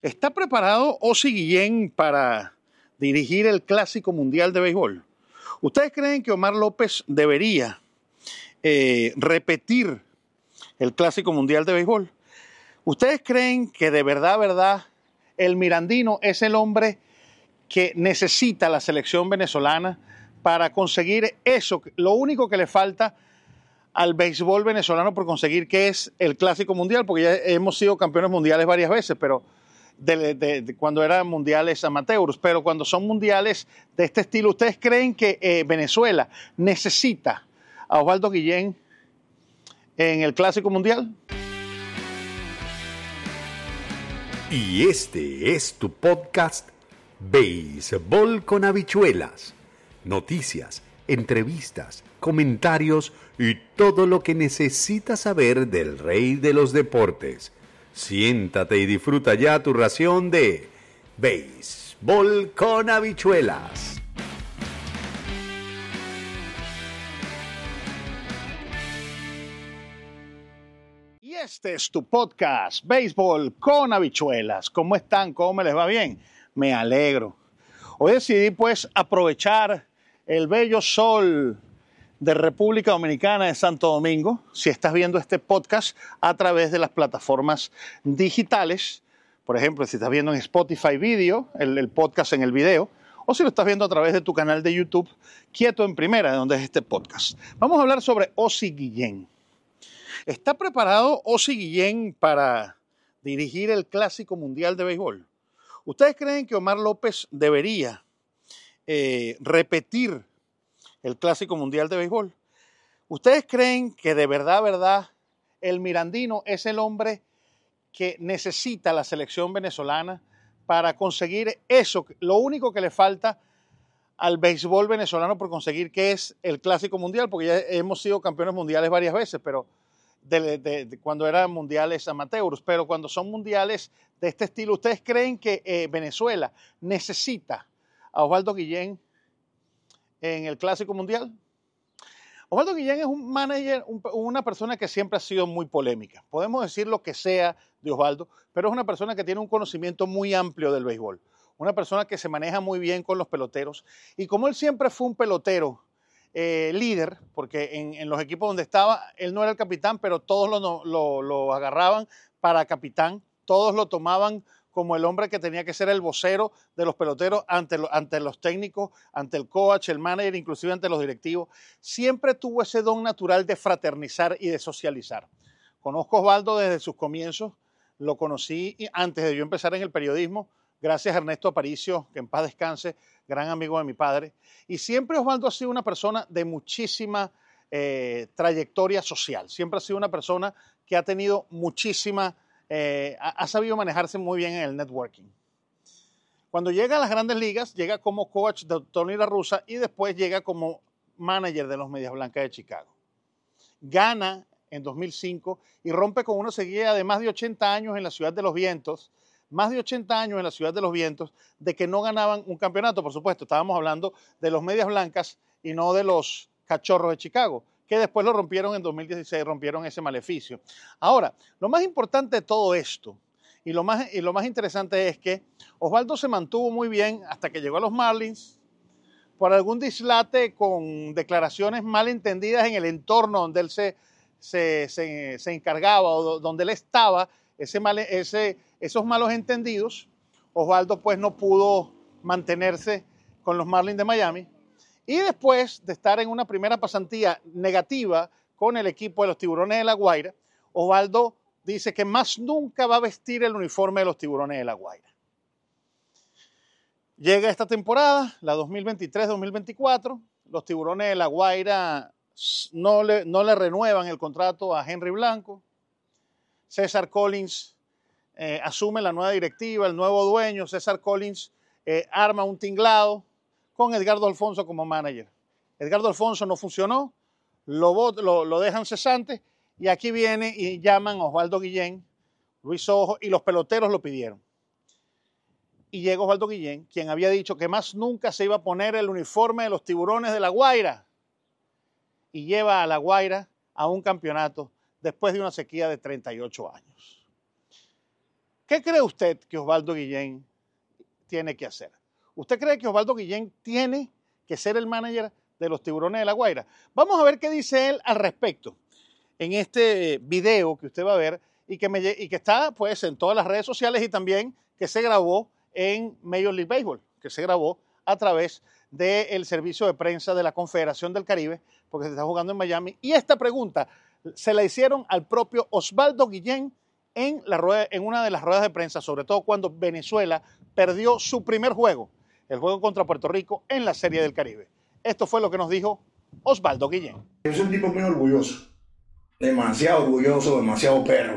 ¿Está preparado Ozzie Guillén para dirigir el Clásico Mundial de Béisbol? ¿Ustedes creen que Omar López debería repetir el Clásico Mundial de Béisbol? ¿Ustedes creen que de verdad, el Mirandino es el hombre que necesita la selección venezolana para conseguir eso, lo único que le falta al béisbol venezolano por conseguir, que es el Clásico Mundial? Porque ya hemos sido campeones mundiales varias veces, pero cuando eran mundiales amateurs, pero cuando son mundiales de este estilo, ¿ustedes creen que Venezuela necesita a Osvaldo Guillén en el Clásico Mundial? Y este es tu podcast Béisbol con Habichuelas. Noticias, entrevistas, comentarios y todo lo que necesitas saber del rey de los deportes. Siéntate y disfruta ya tu ración de Béisbol con Habichuelas. Y este es tu podcast, Béisbol con Habichuelas. ¿Cómo están? ¿Cómo me les va? Bien. Me alegro. Hoy decidí pues aprovechar el bello sol de República Dominicana de Santo Domingo. Si estás viendo este podcast a través de las plataformas digitales, por ejemplo, si estás viendo en Spotify Video, el podcast en el video, o si lo estás viendo a través de tu canal de YouTube, Quieto en Primera, de donde es este podcast. Vamos a hablar sobre Ozzie Guillén. ¿Está preparado Ozzie Guillén para dirigir el Clásico Mundial de Béisbol? ¿Ustedes creen que Omar López debería repetir el Clásico Mundial de Béisbol? ¿Ustedes creen que de verdad, el Mirandino es el hombre que necesita la selección venezolana para conseguir eso, lo único que le falta al béisbol venezolano por conseguir, que es el Clásico Mundial? Porque ya hemos sido campeones mundiales varias veces, pero cuando eran mundiales amateurs, pero cuando son mundiales de este estilo, ¿ustedes creen que Venezuela necesita a Osvaldo Guillén en el Clásico Mundial? Osvaldo Guillén es un manager, una persona que siempre ha sido muy polémica. Podemos decir lo que sea de Osvaldo, pero es una persona que tiene un conocimiento muy amplio del béisbol. Una persona que se maneja muy bien con los peloteros. Y como él siempre fue un pelotero líder, porque en los equipos donde estaba, él no era el capitán, pero todos lo agarraban para capitán. Todos lo tomaban como el hombre que tenía que ser el vocero de los peloteros ante los técnicos, ante el coach, el manager, inclusive ante los directivos. Siempre tuvo ese don natural de fraternizar y de socializar. Conozco a Osvaldo desde sus comienzos, lo conocí antes de yo empezar en el periodismo, gracias a Ernesto Aparicio, que en paz descanse, gran amigo de mi padre. Y siempre Osvaldo ha sido una persona de muchísima trayectoria social. Siempre ha sido una persona que ha tenido muchísima... ha sabido manejarse muy bien en el networking. Cuando llega a las grandes ligas, llega como coach de Tony La Russa y después llega como manager de los Medias Blancas de Chicago. Gana en 2005 y rompe con una sequía de más de 80 años en la Ciudad de los Vientos, más de 80 años en la Ciudad de los Vientos, de que no ganaban un campeonato. Por supuesto, estábamos hablando de los Medias Blancas y no de los Cachorros de Chicago, que después lo rompieron en 2016, rompieron ese maleficio. Ahora, lo más importante de todo esto, y lo más interesante es que Osvaldo se mantuvo muy bien hasta que llegó a los Marlins, por algún dislate con declaraciones mal entendidas en el entorno donde él se encargaba o donde él estaba, esos malos entendidos. Osvaldo pues no pudo mantenerse con los Marlins de Miami. Y después de estar en una primera pasantía negativa con el equipo de los Tiburones de La Guaira, Osvaldo dice que más nunca va a vestir el uniforme de los Tiburones de La Guaira. Llega esta temporada, la 2023-2024, los Tiburones de La Guaira no le renuevan el contrato a Henry Blanco. César Collins asume la nueva directiva, el nuevo dueño. César Collins arma un tinglado con Edgardo Alfonso como manager. Edgardo Alfonso no funcionó, lo dejan cesante y aquí viene y llaman a Osvaldo Guillén, Luis Ojo, y los peloteros lo pidieron. Y llega Osvaldo Guillén, quien había dicho que más nunca se iba a poner el uniforme de los Tiburones de La Guaira, y lleva a La Guaira a un campeonato después de una sequía de 38 años. ¿Qué cree usted que Osvaldo Guillén tiene que hacer? ¿Usted cree que Osvaldo Guillén tiene que ser el manager de los Tiburones de La Guaira? Vamos a ver qué dice él al respecto en este video que usted va a ver y que está pues en todas las redes sociales y también que se grabó en Major League Baseball, que se grabó a través del servicio de prensa de la Confederación del Caribe, porque se está jugando en Miami. Y esta pregunta se la hicieron al propio Osvaldo Guillén en una de las ruedas de prensa, sobre todo cuando Venezuela perdió su primer juego, el juego contra Puerto Rico en la Serie del Caribe. Esto fue lo que nos dijo Osvaldo Guillén. Yo soy un tipo muy orgulloso, demasiado orgulloso, demasiado perro.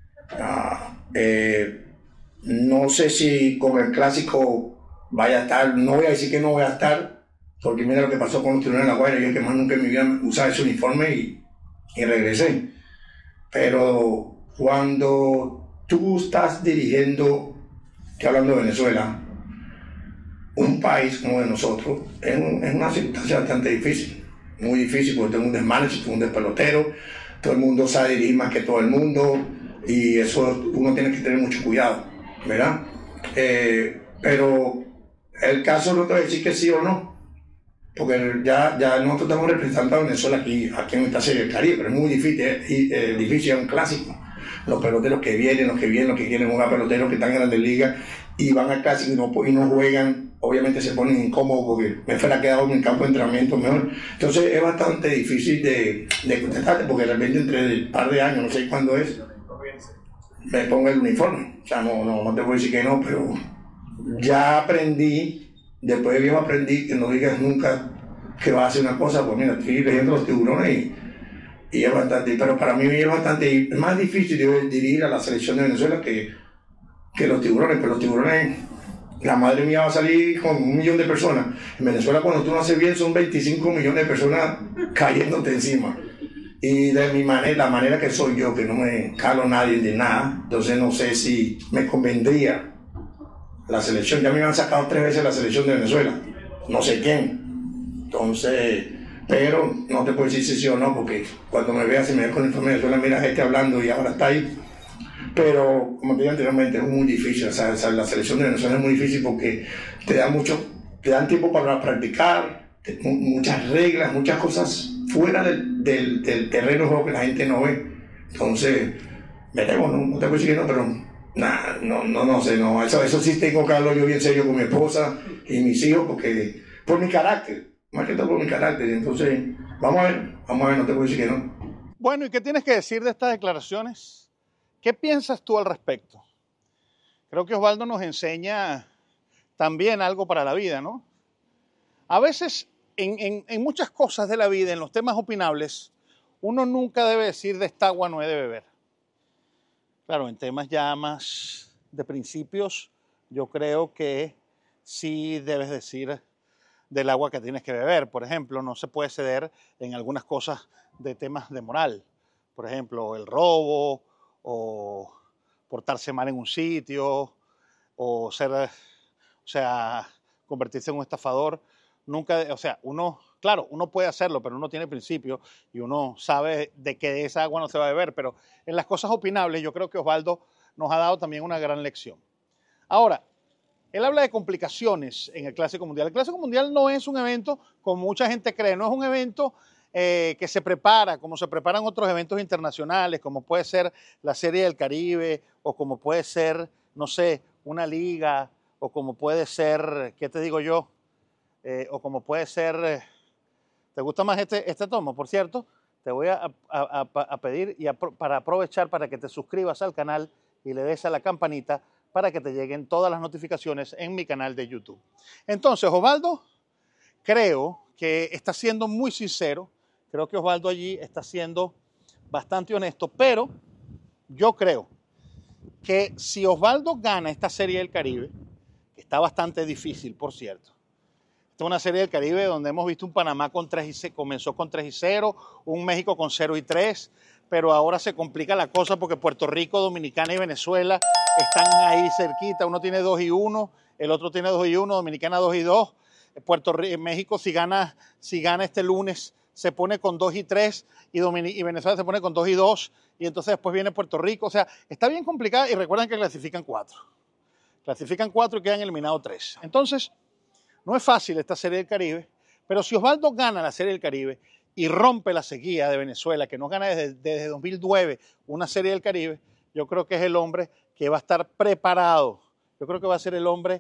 No sé si con el clásico vaya a estar, no voy a decir que no voy a estar, porque mira lo que pasó con los Tiburones de La Guaira, yo que más nunca en mi vida usaba ese uniforme y regresé. Pero cuando tú estás dirigiendo, estoy hablando de Venezuela, un país como de nosotros, es una circunstancia bastante difícil, muy difícil, porque todo el mundo es manager, todo el mundo es pelotero, todo el mundo sabe dirigir más que todo el mundo, y eso uno tiene que tener mucho cuidado, ¿verdad? Pero el caso no te voy a decir que sí o no, porque ya nosotros estamos representando a Venezuela aquí en esta Serie del Caribe, pero es muy difícil, es un clásico. Los peloteros que vienen, los que quieren jugar, peloteros que están en Grandes Ligas y van al clásico y no juegan, obviamente se ponen incómodos porque me fuera quedado en el campo de entrenamiento mejor. Entonces es bastante difícil de contestarte, porque de repente entre el par de años, no sé cuándo es, me pongo el uniforme. O sea, no te voy a decir que no, pero ya aprendí, después de viejo aprendí que no digas nunca que vas a hacer una cosa, pues mira, estoy leyendo los Tiburones y es bastante, pero para mí es bastante más difícil dirigir a la selección de Venezuela que los Tiburones, pero los Tiburones, la madre mía va a salir con 1 millón de personas. En Venezuela cuando tú no haces bien son 25 millones de personas cayéndote encima. Y de mi manera, la manera que soy yo, que no me calo a nadie de nada, entonces no sé si me convendría la selección. Ya me han sacado 3 veces la selección de Venezuela, no sé quién. Entonces, pero no te puedo decir si sí o no, porque cuando me veas, si me ves con el informe de Venezuela, mira gente hablando y ahora está ahí. Pero, como te dije anteriormente, es muy difícil. O sea, la selección de Venezuela es muy difícil porque te dan tiempo para practicar, muchas reglas, muchas cosas fuera del terreno de juego que la gente no ve. Entonces, veremos, no te puedo decir que no, pero no sé, no. Eso sí tengo que hablarlo yo bien serio con mi esposa y mis hijos, porque por mi carácter, más que todo por mi carácter. Entonces, vamos a ver, no te puedo decir que no. Bueno, ¿y qué tienes que decir de estas declaraciones? ¿Qué piensas tú al respecto? Creo que Osvaldo nos enseña también algo para la vida, ¿no? A veces, en muchas cosas de la vida, en los temas opinables, uno nunca debe decir de esta agua no he de beber. Claro, en temas ya más de principios, yo creo que sí debes decir del agua que tienes que beber. Por ejemplo, no se puede ceder en algunas cosas de temas de moral. Por ejemplo, el robo, o portarse mal en un sitio, o convertirse en un estafador. Nunca, uno puede hacerlo, pero uno tiene principios y uno sabe de que esa agua no se va a beber, pero en las cosas opinables yo creo que Osvaldo nos ha dado también una gran lección. Ahora, él habla de complicaciones en el Clásico Mundial. El Clásico Mundial no es un evento, como mucha gente cree, no es un evento que se prepara, como se preparan otros eventos internacionales, como puede ser la Serie del Caribe, o como puede ser, no sé, una liga, o como puede ser, ¿qué te digo yo? O como puede ser, ¿te gusta más este tomo? Por cierto, te voy a pedir para aprovechar para que te suscribas al canal y le des a la campanita para que te lleguen todas las notificaciones en mi canal de YouTube. Entonces, Osvaldo, creo que está siendo muy sincero. Creo que Osvaldo allí está siendo bastante honesto, pero yo creo que si Osvaldo gana esta Serie del Caribe, que está bastante difícil, por cierto, esta es una Serie del Caribe donde hemos visto un Panamá comenzó con 3-0, un México con 0-3, pero ahora se complica la cosa porque Puerto Rico, Dominicana y Venezuela están ahí cerquita. Uno tiene 2-1, el otro tiene 2-1, Dominicana 2-2. México si gana este lunes se pone con 2-3 y Venezuela se pone con 2-2 y entonces después viene Puerto Rico. O sea, está bien complicada y recuerden que clasifican 4. Clasifican 4 y quedan eliminados 3. Entonces, no es fácil esta Serie del Caribe, pero si Osvaldo gana la Serie del Caribe y rompe la sequía de Venezuela, que no gana desde 2009 una Serie del Caribe, yo creo que es el hombre que va a estar preparado. Yo creo que va a ser el hombre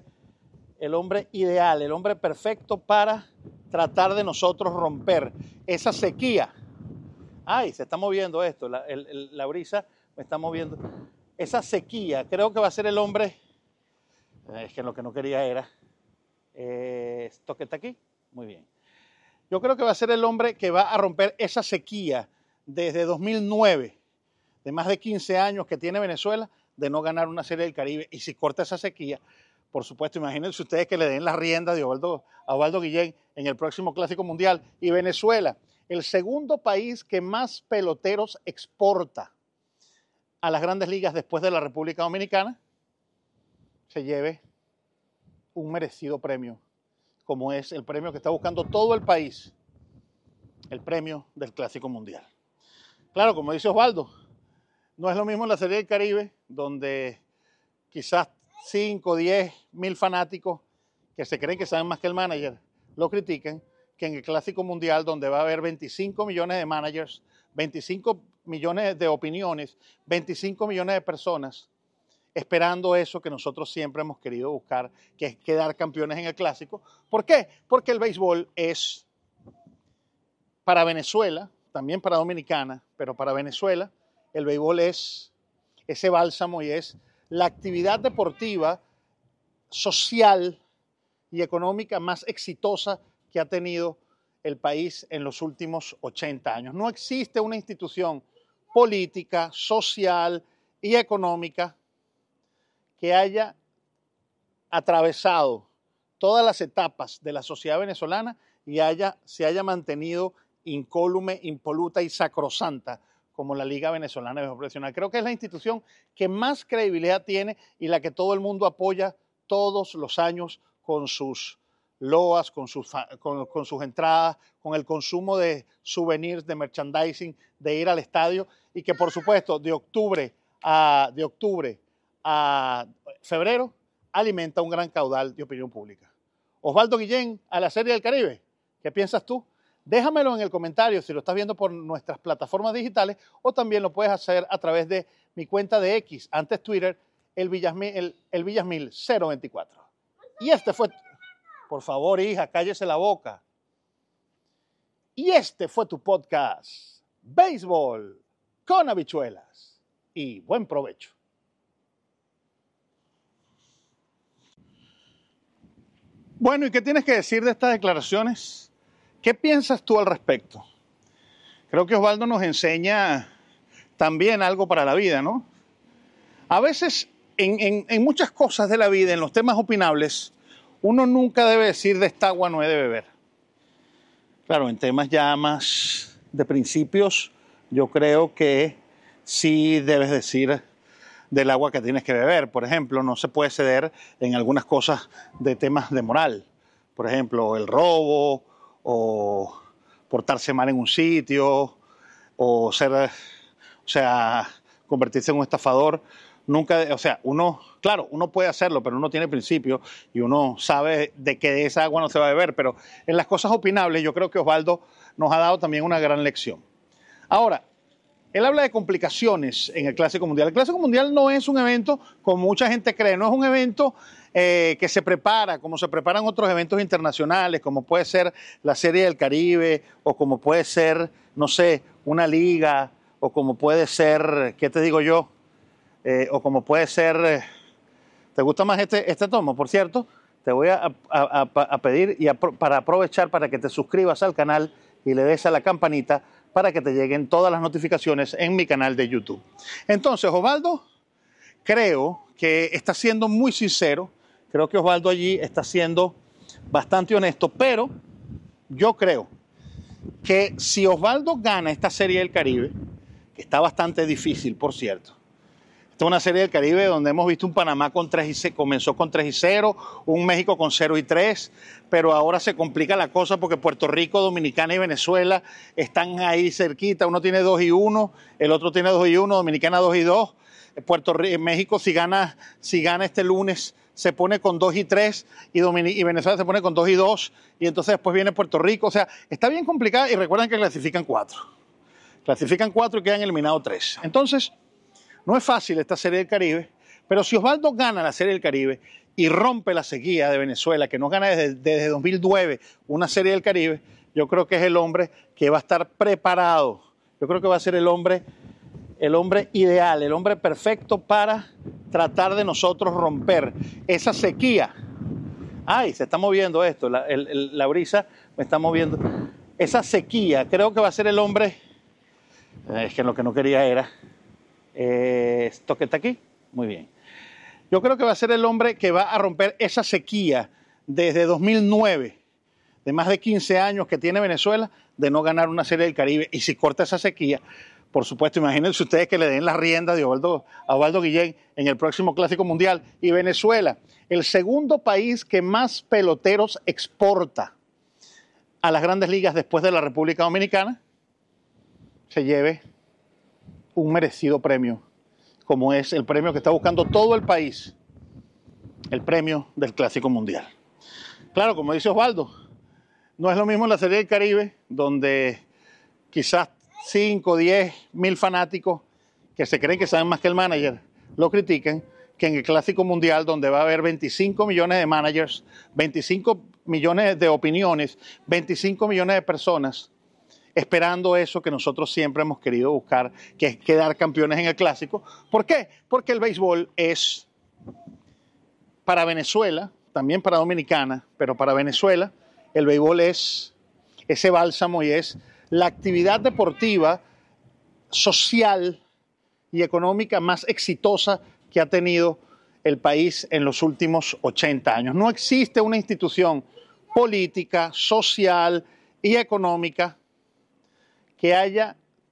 ideal, el hombre perfecto para tratar de nosotros romper esa sequía. Ay, se está moviendo esto, la brisa me está moviendo. Esa sequía, creo que va a ser el hombre, es que lo que no quería era, esto que está aquí, muy bien. Yo creo que va a ser el hombre que va a romper esa sequía desde 2009, de más de 15 años que tiene Venezuela, de no ganar una Serie del Caribe. Y si corta esa sequía, por supuesto, imagínense ustedes que le den las riendas a Osvaldo Guillén en el próximo Clásico Mundial. Y Venezuela, el segundo país que más peloteros exporta a las grandes ligas después de la República Dominicana, se lleve un merecido premio, como es el premio que está buscando todo el país, el premio del Clásico Mundial. Claro, como dice Osvaldo, no es lo mismo la Serie del Caribe, donde quizás 5 o 10 mil fanáticos que se creen que saben más que el manager lo critiquen, que en el Clásico Mundial, donde va a haber 25 millones de managers, 25 millones de opiniones, 25 millones de personas esperando eso que nosotros siempre hemos querido buscar, que es quedar campeones en el Clásico. ¿Por qué? Porque el béisbol es, para Venezuela, también para Dominicana, pero para Venezuela, el béisbol es ese bálsamo y es la actividad deportiva, social y económica más exitosa que ha tenido el país en los últimos 80 años. No existe una institución política, social y económica que haya atravesado todas las etapas de la sociedad venezolana y se haya mantenido incólume, impoluta y sacrosanta como la Liga Venezolana de Béisbol Profesional. Creo que es la institución que más credibilidad tiene y la que todo el mundo apoya todos los años con sus loas, con sus entradas, con el consumo de souvenirs, de merchandising, de ir al estadio y que por supuesto de octubre a febrero alimenta un gran caudal de opinión pública. Osvaldo Guillén a la Serie del Caribe, ¿qué piensas tú? Déjamelo en el comentario si lo estás viendo por nuestras plataformas digitales o también lo puedes hacer a través de mi cuenta de X, antes Twitter, el Villasmil 024. Y este fue, por favor hija, cállese la boca. Y este fue tu podcast, Béisbol con Habichuelas. Y buen provecho. Bueno, ¿y qué tienes que decir de estas declaraciones? ¿Qué piensas tú al respecto? Creo que Osvaldo nos enseña también algo para la vida, ¿no? A veces, en muchas cosas de la vida, en los temas opinables, uno nunca debe decir de esta agua no he de beber. Claro, en temas ya más de principios, yo creo que sí debes decir del agua que tienes que beber. Por ejemplo, no se puede ceder en algunas cosas de temas de moral. Por ejemplo, el robo, o portarse mal en un sitio, o convertirse en un estafador. Nunca, uno puede hacerlo, pero uno tiene principios y uno sabe de que de esa agua no se va a beber. Pero en las cosas opinables, yo creo que Osvaldo nos ha dado también una gran lección. Ahora, él habla de complicaciones en el Clásico Mundial. El Clásico Mundial no es un evento, como mucha gente cree, no es un evento que se prepara, como se preparan otros eventos internacionales, como puede ser la Serie del Caribe, o como puede ser, no sé, una liga, o como puede ser, ¿qué te digo yo? O como puede ser, ¿te gusta más este tomo? Por cierto, te voy a pedir para aprovechar para que te suscribas al canal y le des a la campanita para que te lleguen todas las notificaciones en mi canal de YouTube. Entonces, Osvaldo, creo que está siendo muy sincero, creo que Osvaldo allí está siendo bastante honesto, pero yo creo que si Osvaldo gana esta Serie del Caribe, que está bastante difícil, por cierto, Esta es una serie del Caribe donde hemos visto un Panamá comenzó con 3-0, un México con 0-3, pero ahora se complica la cosa porque Puerto Rico, Dominicana y Venezuela están ahí cerquita. Uno tiene 2-1, el otro tiene 2-1, Dominicana 2-2. México si gana este lunes se pone con 2-3 y Venezuela se pone con 2-2 y entonces después viene Puerto Rico. O sea, está bien complicada y recuerden que clasifican 4. Clasifican 4 y quedan eliminados 3. Entonces, no es fácil esta Serie del Caribe, pero si Osvaldo gana la Serie del Caribe y rompe la sequía de Venezuela, que no gana desde 2009 una Serie del Caribe, yo creo que es el hombre que va a estar preparado. Yo creo que va a ser el hombre ideal, el hombre perfecto para tratar de nosotros romper esa sequía. Ay, se está moviendo esto, la brisa me está moviendo. Esa sequía, creo que va a ser el hombre, es que lo que no quería era, esto que está aquí, muy bien. Yo creo que va a ser el hombre que va a romper esa sequía desde 2009, de más de 15 años que tiene Venezuela, de no ganar una Serie del Caribe. Y si corta esa sequía, por supuesto, imagínense ustedes que le den la rienda a Osvaldo Guillén en el próximo Clásico Mundial. Y Venezuela, el segundo país que más peloteros exporta a las grandes ligas después de la República Dominicana, se lleve un merecido premio, como es el premio que está buscando todo el país, el premio del Clásico Mundial. Claro, como dice Osvaldo, no es lo mismo la Serie del Caribe, donde quizás 5, 10 mil fanáticos que se creen que saben más que el manager lo critiquen, que en el Clásico Mundial, donde va a haber 25 millones de managers, 25 millones de opiniones, 25 millones de personas esperando eso que nosotros siempre hemos querido buscar, que es quedar campeones en el Clásico. ¿Por qué? Porque el béisbol es, para Venezuela, también para Dominicana, pero para Venezuela, el béisbol es ese bálsamo y es la actividad deportiva, social y económica más exitosa que ha tenido el país en los últimos 80 años. No existe una institución política, social y económica que haya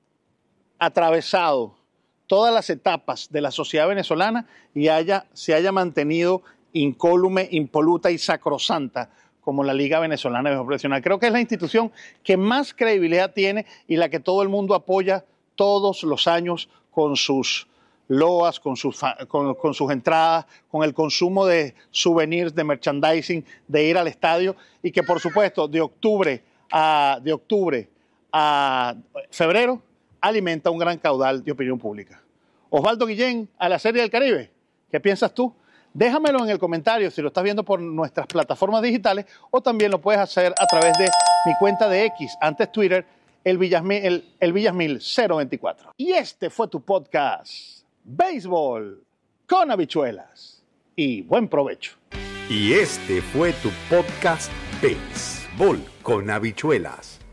atravesado todas las etapas de la sociedad venezolana y se haya mantenido incólume, impoluta y sacrosanta como la Liga Venezolana de Béisbol Profesional. Creo que es la institución que más credibilidad tiene y la que todo el mundo apoya todos los años con sus loas, con sus entradas, con el consumo de souvenirs, de merchandising, de ir al estadio y que por supuesto de octubre a febrero alimenta un gran caudal de opinión pública. Osvaldo Guillén, a la Serie del Caribe, ¿qué piensas tú? Déjamelo en el comentario si lo estás viendo por nuestras plataformas digitales o también lo puedes hacer a través de mi cuenta de X, antes Twitter, el Villasmil 024. Y este fue tu podcast, Béisbol con Habichuelas. Y buen provecho. Y este fue tu podcast, Béisbol con Habichuelas.